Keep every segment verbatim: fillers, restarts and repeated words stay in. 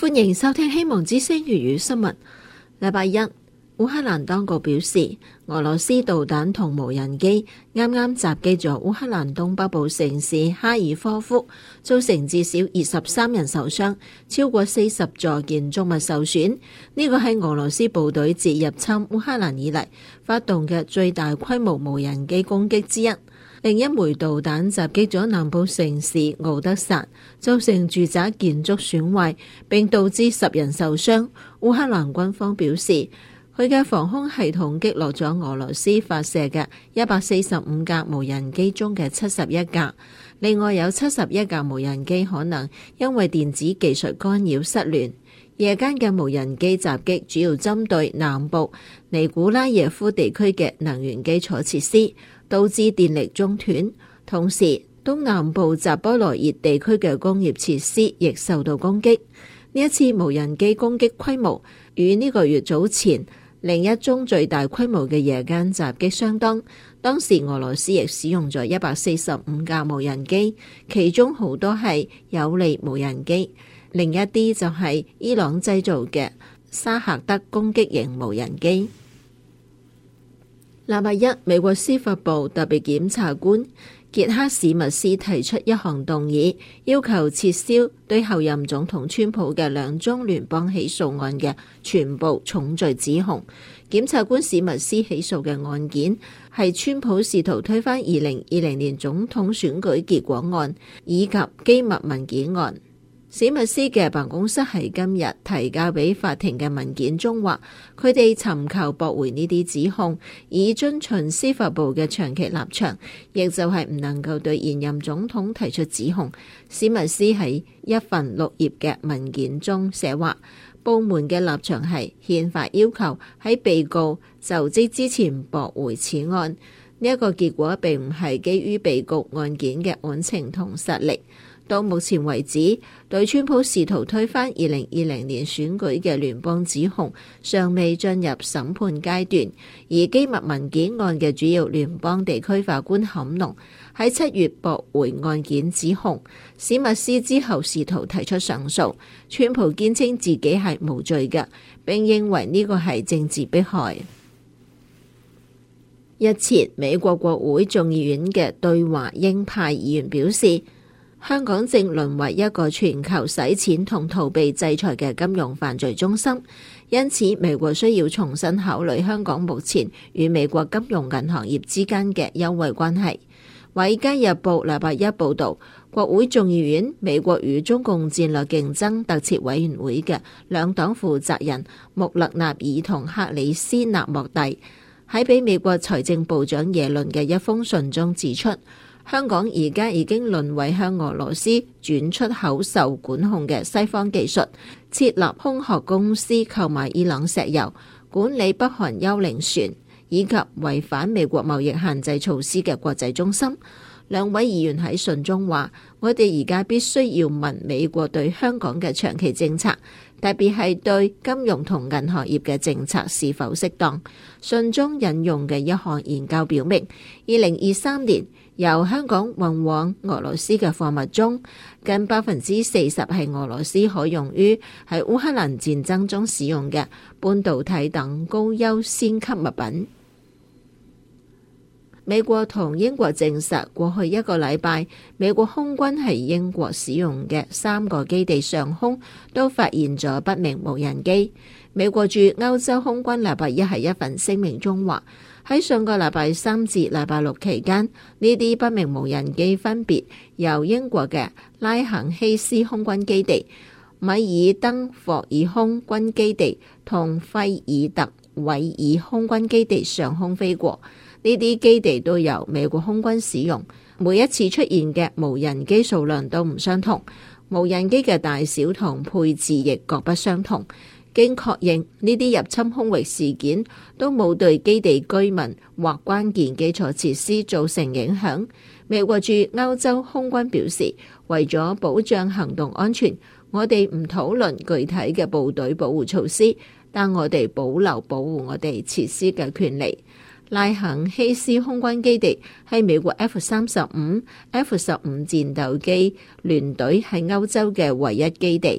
歡迎收聽希望之聲粵語新聞。禮拜一，烏克蘭當局表示，俄羅斯導彈同無人機啱啱襲擊咗烏克蘭東北部城市哈爾科夫，造成至少二十三人受傷，超過四十座建築物受損。呢個係俄羅斯部隊自入侵烏克蘭以嚟發動嘅最大規模無人機攻擊之一。另一枚導彈襲擊咗南部城市敖德薩，造成住宅建築損壞，並導致十人受傷。烏克蘭軍方表示，佢嘅防空系統擊落咗俄羅斯發射嘅一百四十五架無人機中嘅七十一架，另外有七十一架無人機可能因為電子技術干擾失聯。夜間嘅無人機襲擊主要針對南部尼古拉耶夫地區嘅能源基礎設施，導致電力中斷。同時，東南部扎波羅熱地區嘅工業設施亦受到攻擊。呢一次無人機攻擊規模與呢個月早前另一宗最大規模嘅夜間襲擊相當。當時俄羅斯亦使用咗一百四十五架無人機，其中好多係有利無人機，另一啲就係伊朗製造嘅沙赫德攻擊型無人機。禮拜一，美國司法部特別檢察官傑克史密斯提出一項動議，要求撤銷對後任總統川普嘅兩宗聯邦起訴案嘅全部重罪指控。檢察官史密斯起訴嘅案件係川普試圖推翻二零二零年總統選舉結果案以及機密文件案。史密斯嘅辦公室喺今日提交俾法庭嘅文件中話，佢哋尋求駁回呢啲指控，以遵循司法部嘅長期立場，亦就係唔能夠對現任總統提出指控。史密斯喺一份六頁嘅文件中寫話，部門嘅立場係憲法要求喺被告就職之前駁回此案。呢一個結果並唔係基於被告案件嘅案情同實力。到目前為止，對川普試圖推翻二零二零年選舉嘅聯邦指控尚未進入審判階段，而機密文件案嘅主要聯邦地區法官坎農喺七月駁回案件指控。史密斯之後試圖提出上訴，川普堅稱自己係無罪嘅，並認為呢個係政治迫害。日前，美國國會眾議院嘅對華鷹派議員表示，香港正淪為一個全球洗錢同逃避制裁嘅金融犯罪中心，因此美國需要重新考慮香港目前與美國金融銀行業之間嘅優惠關係。《華爾街日報》禮拜一報導，國會眾議院美國與中共戰略競爭特設委員會嘅兩黨負責人穆勒納爾同克里斯納莫蒂喺俾美國財政部長耶倫嘅一封信中指出，香港而家已經淪為向俄羅斯轉出口受管控嘅西方技術，設立空殼公司購買伊朗石油，管理北韓幽靈船，以及違反美國貿易限制措施嘅國際中心。兩位議員喺信中話，我哋而家必須要問美國對香港嘅長期政策，特別係對金融同銀行業嘅政策是否適當。信中引用嘅一項研究表明，二零二三年由香港運往俄羅斯嘅貨物中，近百分之四十係俄羅斯可用於喺烏克蘭戰爭中使用嘅半導體等高優先級物品。美國同英國證實，過去一個禮拜，美國空軍喺英國使用嘅三個基地上空都發現咗不明無人機。美國駐歐洲空軍禮拜一喺一份聲明中話，喺上個禮拜三至禮拜六期間，呢啲不明無人機分別由英國嘅拉肯希斯空軍基地、米爾登霍爾空軍基地同費爾特韋爾空軍基地上空飛過。呢啲基地都由美國空軍使用，每一次出現嘅無人機數量都唔相同，無人機嘅大小同配置亦各不相同。經確認，呢啲入侵空域事件都冇對基地居民或關鍵基礎設施造成影響。美國駐歐洲空軍表示，為咗保障行動安全，我哋唔討論具體嘅部隊保護措施，但我哋保留保護我哋設施嘅權利。拉肯希斯空軍基地係美國 F 三十五、F 十五戰鬥機聯隊喺歐洲嘅唯一基地。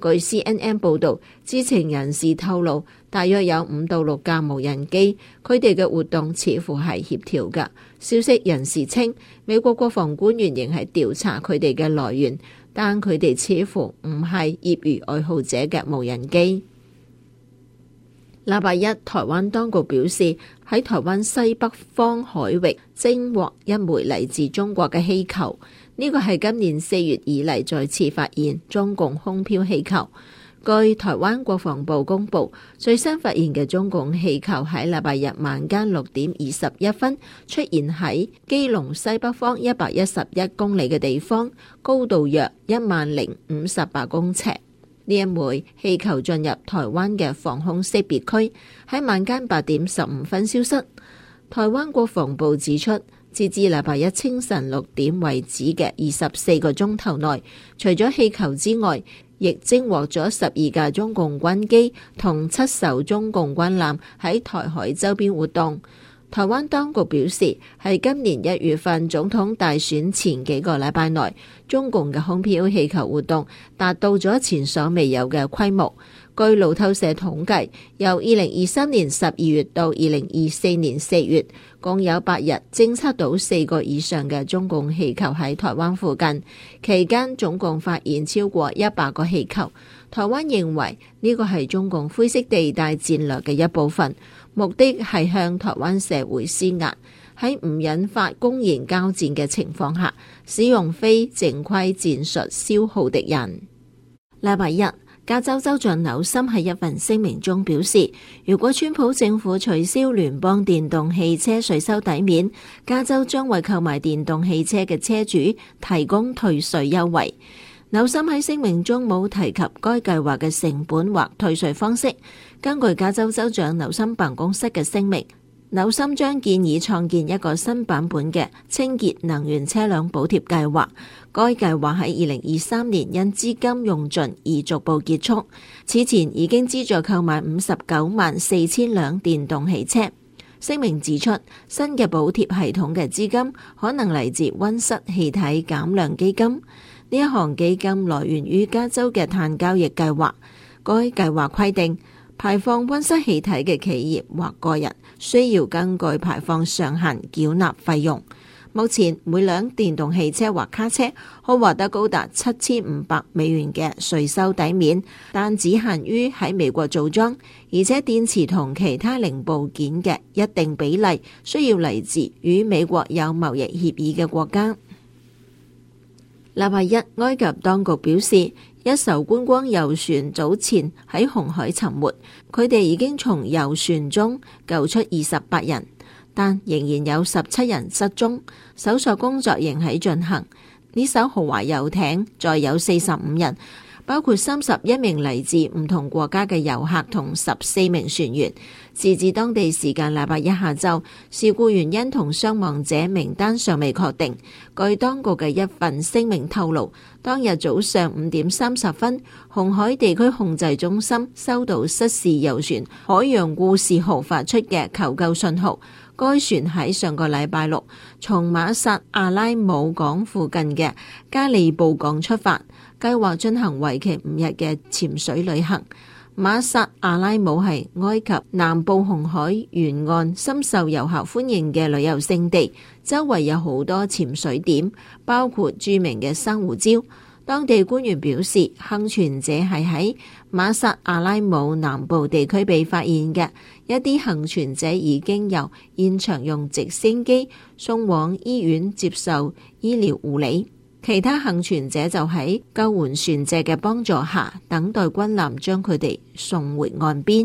據 C N N 報導，知情人士透露，大約有五到六架無人機，佢哋嘅活動似乎係協調㗎。消息人士稱，美國國防官員仍係調查佢哋嘅來源，但佢哋似乎唔係業餘愛好者嘅無人機。禮拜一，台灣當局表示喺台灣西北方海域偵獲一枚嚟自中國嘅氣球，呢個係今年四月以嚟再次發現中共空飄氣球。據台灣國防部公布，最新發現嘅中共氣球喺禮拜日晚間六點二十一分出現喺基隆西北方一百一十一公里嘅地方，高度約一萬零五十八公尺。呢一枚氣球進入台灣嘅防空識別區，喺晚間八點十五分消失。台灣國防部指出，截至禮拜一清晨六點為止嘅二十四個鐘頭內，除咗氣球之外，亦偵獲咗十二架中共軍機同七艘中共軍艦喺台海周邊活動。台灣當局表示，係今年一月份總統大選前幾個禮拜內，中共嘅空飄氣球活動達到咗前所未有嘅規模。據路透社統計，由二零二三年十二月到二零二四年四月，共有八日偵測到四個以上嘅中共氣球喺台灣附近，期間總共發現超過一百個氣球。台灣認為呢個係中共灰色地帶戰略嘅一部分，目的係向台灣社會施壓，喺唔引發公然交戰嘅情況下，使用非正規戰術消耗敵人。禮拜一，加州州長紐森喺一份聲明中表示，如果川普政府取消聯邦電動汽車稅收抵免，加州將為購買電動汽車嘅車主提供退稅優惠。紐森喺聲明中冇提及該計劃嘅成本或退稅方式。根據加州州長紐森辦公室嘅聲明，紐森將建議創建一個新版本嘅清潔能源車輛補貼計劃。該計劃喺二零二三年因資金用盡而逐步結束。此前已經資助購買五十九萬四千輛電動汽車。聲明指出，新嘅補貼系統嘅資金可能嚟自溫室氣體減量基金。呢一項基金來源於加州嘅碳交易計劃。該計劃規定，排放溫室氣體嘅企業或個人需要根據排放上限繳納費用。目前每輛電動汽車或卡車可獲得高達七千五百美元嘅稅收抵免，但只限於喺美國組裝，而且電池同其他零部件嘅一定比例需要嚟自與美國有貿易協議嘅國家。禮拜一，埃及當局表示，一艘觀光遊船早前喺紅海沉沒，佢哋已經從遊船中救出二十八人，但仍然有十七人失蹤，搜索工作仍喺進行。呢艘豪華遊艇載有四十五人，包括三十一名嚟自唔同國家嘅遊客同十四名船員。截至當地時間禮拜一下晝，事故原因同傷亡者名單尚未確定。據當局嘅一份聲明透露，當日早上五點三十分，紅海地區控制中心收到失事遊船海洋故事號發出嘅求救信號。該船喺上個禮拜六從馬薩阿拉姆港附近嘅加利布港出發，計劃進行為期五日嘅潛水旅行。馬薩阿拉姆係埃及南部紅海沿岸深受遊客歡迎嘅旅遊勝地，周圍有好多潛水點，包括著名嘅珊瑚礁。當地官員表示，倖存者係喺馬薩阿拉姆南部地區被發現嘅，一啲倖存者已經由現場用直升機送往醫院接受醫療護理。其他倖存者就喺救援船隻嘅幫助下，等待軍艦將佢哋送回岸邊。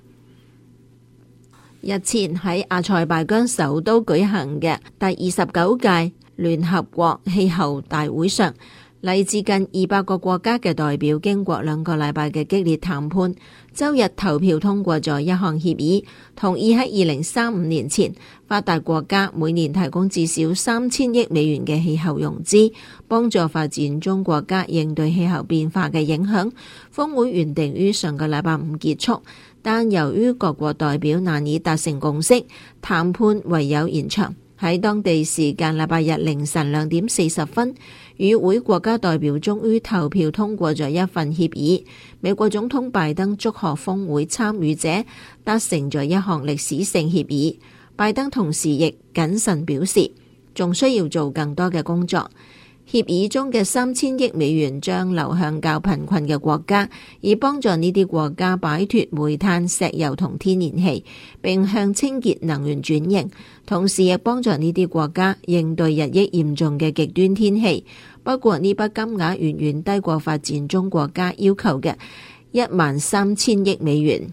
日前喺阿塞拜疆首都舉行嘅第二十九屆聯合國氣候大會上，嚟自近二百個國家嘅代表經過兩個禮拜嘅激烈談判，周日投票通過咗一項協議，同意喺二零三五年前，發達國家每年提供至少三千億美元嘅氣候融資，幫助發展中國家應對氣候變化嘅影響。峰會原定於上個禮拜五結束，但由於各國代表難以達成共識，談判唯有延長。 喺當地時間禮拜日凌晨兩點四十分，與會國家代表終於投票通過咗一份協議。美國總統拜登祝賀峰會參與者達成咗一項歷史性協議。拜登同時亦謹慎表示，仲需要做更多嘅工作。協議中嘅三千億美元將流向較貧困嘅國家，以幫助呢啲國家擺脫煤炭、石油同天然氣，並向清潔能源轉型。同時亦幫助呢啲國家應對日益嚴重嘅極端天氣。不過呢筆金額遠遠低過發展中國家要求嘅一萬三千億美元。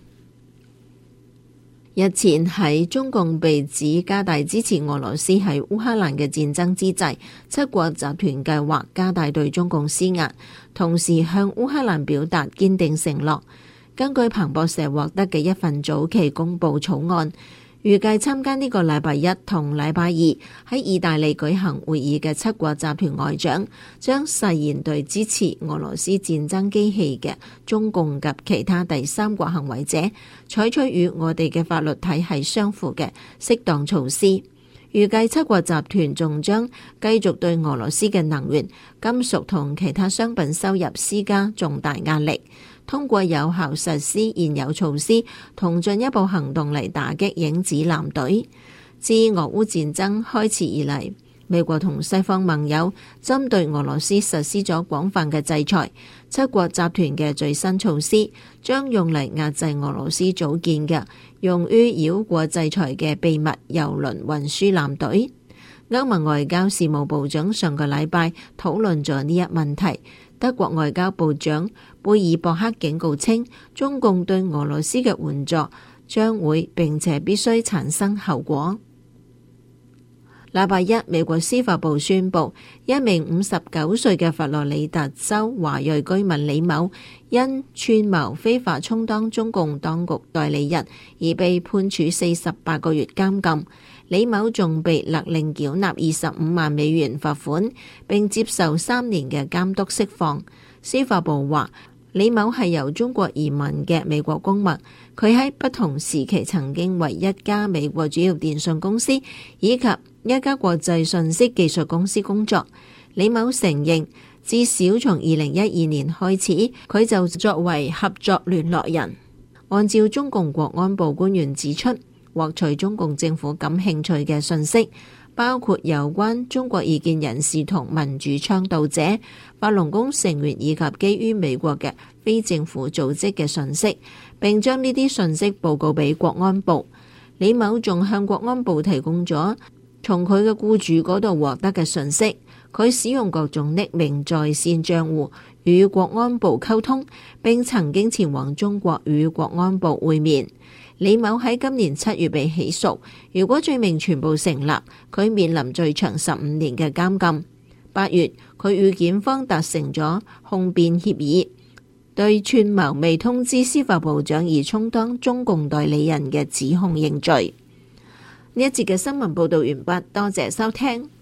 日前喺中共被指加大支持俄羅斯喺烏克蘭嘅戰爭之際，七國集團計劃加大對中共施壓，同時向烏克蘭表達堅定承諾。根據彭博社獲得嘅一份早期公佈草案，預計參加呢個禮拜一同禮拜二喺意大利舉行會議嘅七國集團外長，將誓言對支持俄羅斯戰爭機器嘅中共及其他第三國行為者，採取與我哋嘅法律體系相符嘅適當措施。預計七國集團仲將繼續對俄羅斯嘅能源、金屬同其他商品收入施加重大壓力，通過有效實施現有措施同進一步行動嚟打擊影子藍隊。自俄烏戰爭開始以嚟，美國同西方盟友針對俄羅斯實施咗廣泛嘅制裁。七國集團嘅最新措施將用嚟壓制俄羅斯組建嘅用於繞過制裁嘅秘密郵輪運輸艦隊。歐盟外交事務部長上個禮拜討論咗呢一問題。德國外交部長貝爾博克警告稱，中共對俄羅斯嘅援助將會並且必須產生後果。禮拜一，美國司法部宣布，一名五十九歲嘅佛羅里達州華裔居民李某因串謀非法充當中共當局代理人而被判處四十八個月監禁。李某仲被勒令繳納二十五萬美元罰款，並接受三年嘅監督釋放。司法部話，李某係由中國移民嘅美國公民，佢喺不同時期曾經為一家美國主要電信公司以及一家國際信息技術公司工作。李某承認，至少從二零一二年開始，佢就作為合作聯絡人。按照中共國安部官員指出，獲取中共政府感興趣嘅信息，包括有關中國異見人士同民主倡導者、法輪功成員以及基於美國嘅非政府組織嘅信息，並將呢啲信息報告俾國安部。李某仲向國安部提供咗從佢嘅僱主嗰度獲得嘅信息。佢使用各種匿名在線賬戶與國安部溝通，並曾經前往中國與國安部會面。李某喺今年七月被起訴，如果罪名全部成立，佢面臨最長十五年嘅監禁。八月，佢與檢方達成咗控辯協議，對串謀未通知司法部長而充當中共代理人嘅指控認罪。呢一節嘅新聞報道完畢，多謝收聽。